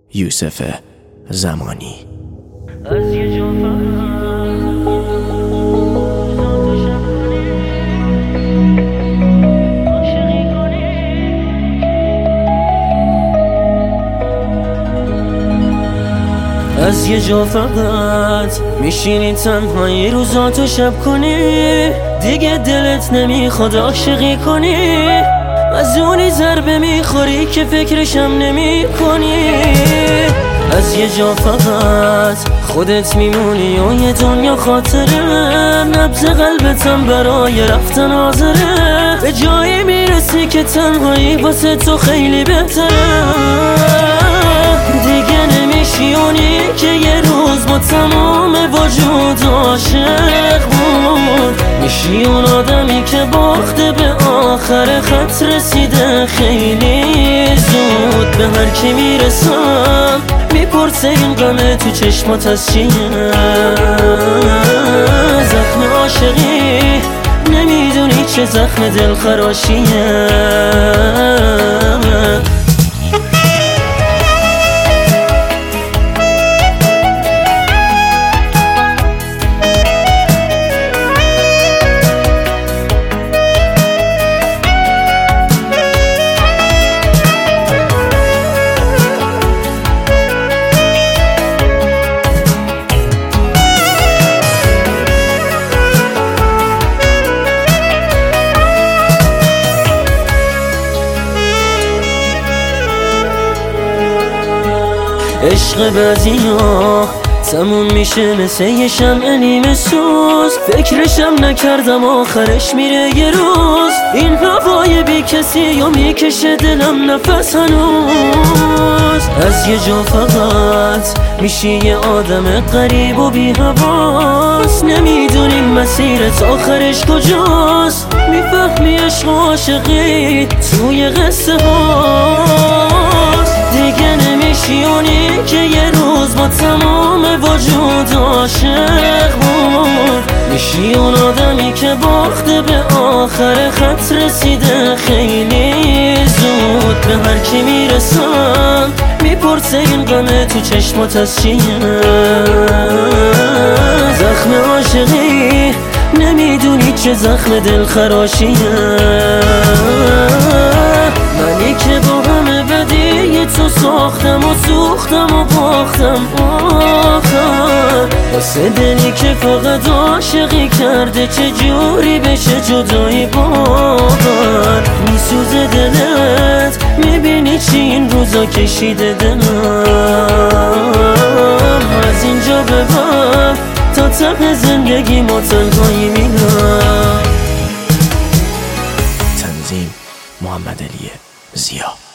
یوسف زمانی. از یه جا فقط میشینی تنهایی روزاتو شب کنی، دیگه دلت نمیخواد عاشقی کنی، از اونی ضربه میخوری که فکرشم نمی کنی. از یه جا فقط خودت میمونی و یه دنیا خاطره، نبض قلبتم برای رفتن حاضره، به جایی میرسی که تنهایی واسه تو خیلی بهتره. دیگه نمیشی اونی که یه روز با تمام وجود عاشق بود، میشی اون آدمی که باخته به آخر خط رسیده خیلی زود. به هر کی میرسم میپرسه این غمه تو چشمات از چیه، زخم عاشقی نمیدونی چه زخم دلخراشیه. عشق بعضیا تموم میشه مثل یه شمع نیمه سوز، فکرشم نکردم آخرش میره یه روز. این هوای بی کسی و میکشه دلم نفس هنوز. از یه جا فقط میشی یه آدم غریب و بی حواس، نمیدونی مسیرت آخرش کجاست، میفهمی عشق و عاشقی توی قصه هاست. دیگه نمیشی اونی که یه روز با تمام وجود عاشق بود، میشی اون آدمی که باخته به آخر خط رسیده خیلی زود. به هر کی میرسم میپرسه این غمه تو چشمات از چیه، زخم عاشقی نمیدونی چه زخم دلخراشیه. منی که با همه بدی تو ساختم و سوختم و باختم آخر، واسه دلی که فقط عاشقی کرده چه جوری بشه جدایی باور. میسوزه دلت میبینی چی این روزا کشیده دلم، از اینجا به بعد تا ته زندگی ما تنهایی میرم. تنظیم محمد علی ضیا.